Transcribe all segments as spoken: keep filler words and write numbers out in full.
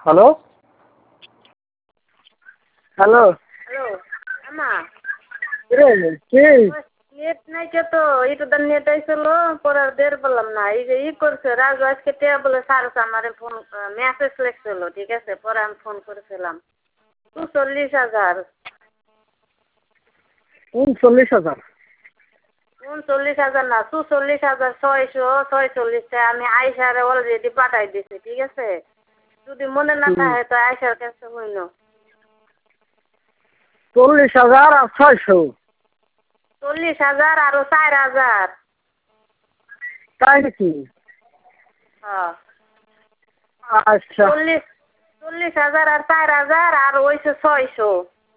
Hello hello hello আমা রে কি নেট নাই কে তো এটা নেট আইছিল পরে দের বললাম না এই যে ই করছে রাজু আজকে টেয়া বলে সারছে আমারে ফোন মেসেজ লিখছিল ঠিক আছে পরে আমি ফোন করেছিলাম চল্লিশ হাজার উনচল্লিশ হাজার উনচল্লিশ হাজার না চুচল্লিশ হাজার ছয়শো ছয়চল্লিশটা আমি আয়সারে অলরেডি পাঠাই দিছি ঠিক আছে যদি মনে না থাকে তো আয়সার কাছে হইল চল্লিশ হাজার আর ছয়শো চল্লিশ হাজার আরো চার হাজার তাই নাকি? হ্যাঁ আচ্ছা চল্লিশ চল্লিশ হাজার আর চার হাজার আর ওইশো ছয়শো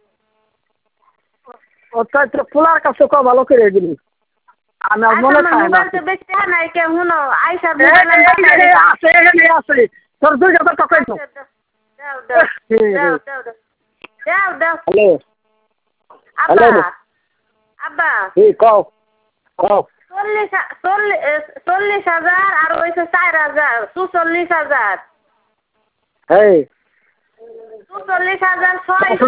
ওটা তো পোলার কাছে ক ভালো করে দিলি আমি আর মনে থাকে না মোবাইল তো বেশি নাই কে হুনো আইসা এই, এই, এই, এই, আছে এখানে আছে তোর দুই হাজার টাকা তো দাও দাও দাও দাও দাও দাও হ্যালো আব্বা হ্যালো আব্বা এই কও কও চল্লিশ চল্লিশ চল্লিশ হাজার আর ওইশো চার হাজার চুচল্লিশ হাজার এই চুচল্লিশ হাজার ছয়শো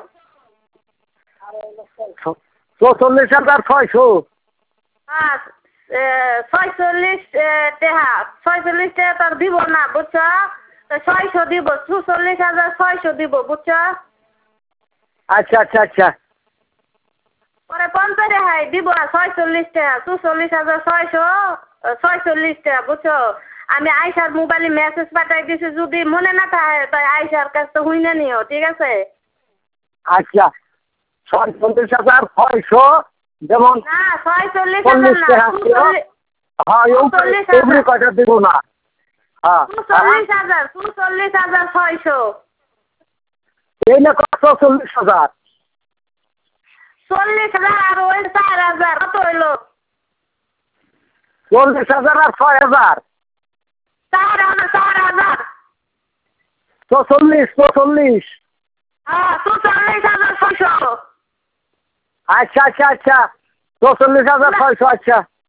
চৌচল্লিশ হাজার ছয়শো হ্যাঁ ছয়চল্লিশ টেহা ছয়চল্লিশ টাকা তোর দিব না বুঝছ ছয়শো দিব চুচল্লিশ হাজার ছয়শো দিব বুঝছ আচ্ছা আচ্ছা আচ্ছা পরে পঞ্চাশ রেহাই দিব ছয়চল্লিশ টাকা চুচল্লিশ হাজার ছয়শো ছয়চল্লিশ টাকা বুঝছো আমি আয়সার মোবাইলে মেসেজ পাঠাই দিছি যদি মনে না থাকে তাই আয়সার কাছ তো হুইনে নিও ঠিক আছে আচ্ছা ছয়চল্লিশ হাজার ছয়শো যেমন না ছয়চল্লিশ হাজার চল্লিশ না টাকা ছিল চুচল্লিশ হ্যাঁ চল্লিশ এমনি হাজার কয়টা দিব না হ্যাঁ চুচল্লিশ হাজার চুচল্লিশ হাজার ছয়শো এই না চৌচল্লিশ হাজার চল্লিশ হাজার আর ওই চার হাজার কত হইলো চল্লিশ হাজার আর ছয় হাজার চার হাজার চার হাজার চৌচল্লিশ চৌচল্লিশ হ্যাঁ চুচল্লিশ হাজার ছয়শো আচ্ছা আচ্ছা আচ্ছা চৌচল্লিশ হাজার ছয়শো আচ্ছা